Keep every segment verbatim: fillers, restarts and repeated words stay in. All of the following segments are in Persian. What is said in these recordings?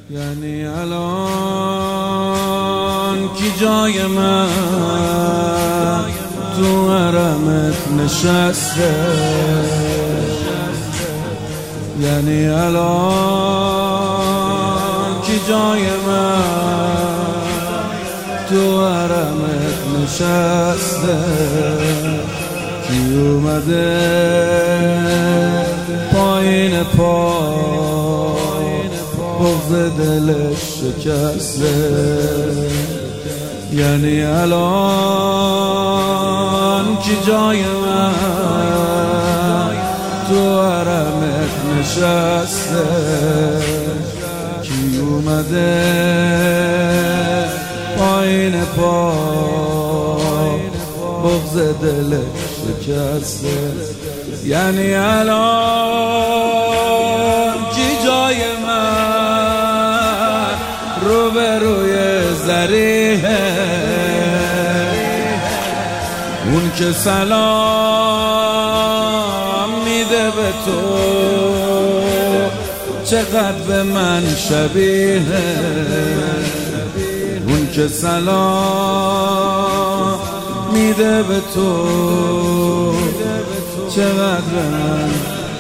یعنی الان کی جای من تو حرمت نشسته، یعنی الان کی جای من تو حرمت نشسته، کی اومده پایین پا بغض دلش شکسته، یعنی الان کی جای من تو حرمت نشسته، کی اومده پایین پا بغض دلش شکسته، یعنی الان کی جای من روبروی ذریحه، اون که سلام میده به تو چقدر به من شبیه، اون که سلام میده به تو چقدر به من.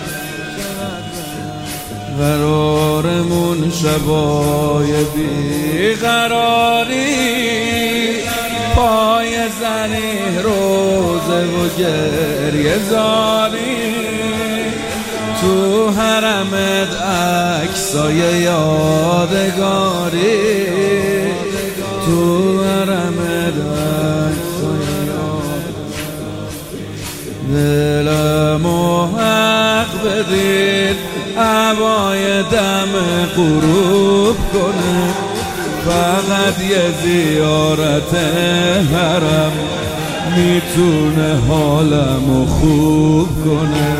قرارمون شبای بی قراری، پای زنی روزه و گریه زاری، تو حرمت عکسای یادگاری، تو حرمت عکسای یادگاری. دلمو حق بدید هوای دم غروب کنه، فقط یه زیارت حرم میتونه حالمو خوب کنه.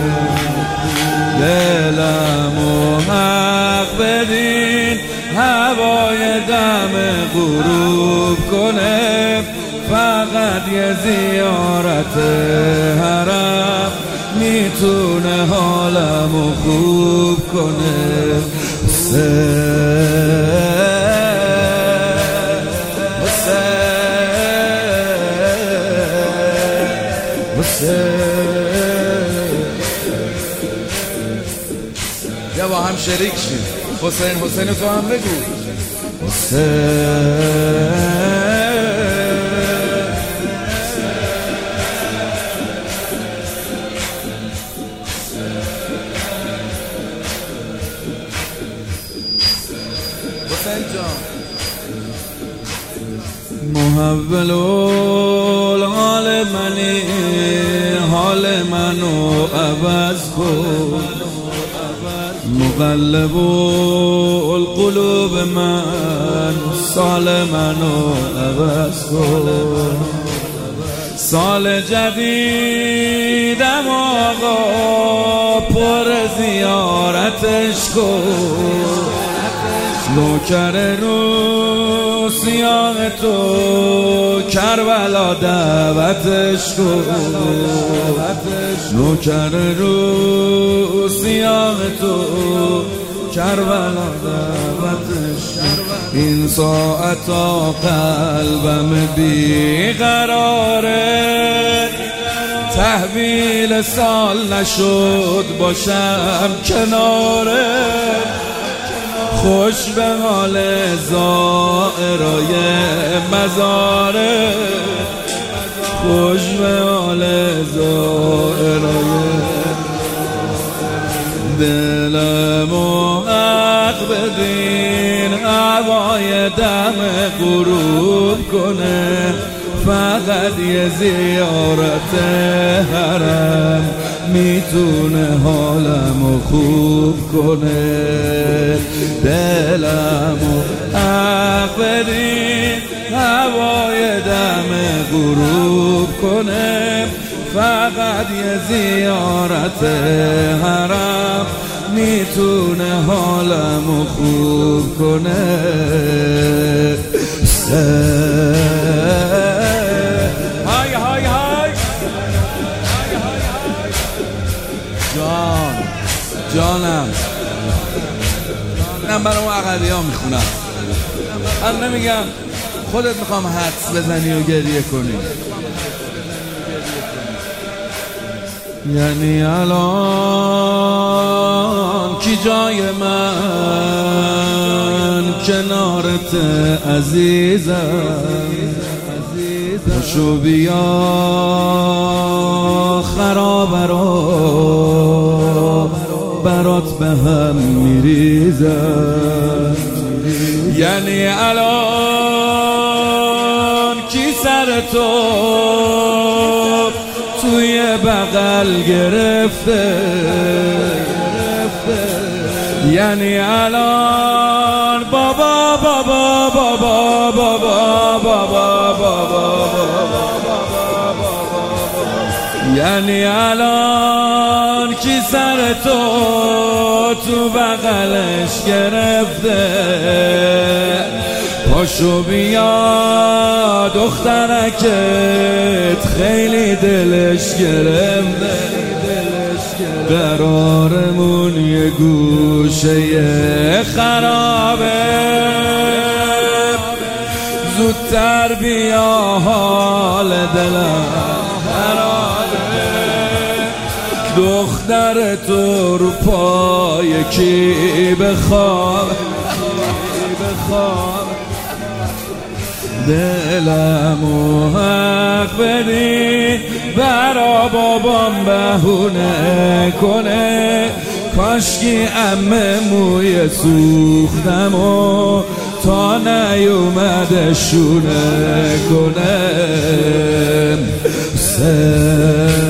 دلمو حق بدین هوای دم غروب کنه، فقط یه زیارت حرم میتونه حالمو خوب کنه. حسین حسین حسین، یا با هم شریک شید. حسین حسین تو هم بگو. حسین محول الحال منی، حال منو عوض کن، مقلب القلوب من سال منو عوض کن. سال جدیدم آقا پر زیارتش کن، نوکر رو سیاه تو کربلا دعوتش کن، نوکر رو سیاه تو کربلا دعوتش کن. این ساعتا قلبم بیقراره، تحویل سال نشد باشم کناره، خوش به حال زائرای مزاره، خوش به حال زائرای. دلمو حق بدین هوای دم غروب کنه، فقط یه زیارت حرم میتونه حالمو خوب کنه. دلمو حق بدین هوای دم غروب کنه، فقط یه زیارت حرم میتونه حالمو خوب کنه. های های های جان جانم اینم برای اون عقبی ها میخونم. من نمیگم خودت میخوام حدس بزنی و گریه کنی. یعنی الان کی جای من کنارت عزیزم، پاشو بیا خرابه رو برات به هم میریزم. یعنی الان کی سر تو توی بغل گرفته، یعنی الان بابا بابا بابا بابا بابا بابا، یعنی الان کی سر تو تو بغلش گرفته. پاشو بیا دخترکت خیلی دلش گرفته، قرارمون یه گوشه خرابه، زودتر بیا حال دلم خرابه. دختر تو رو پای کی بخواب، دلمو حق بدی برا بابام بهونه کنه، کاشکی عمه موی سوختم و تا نیومده شونه کنه.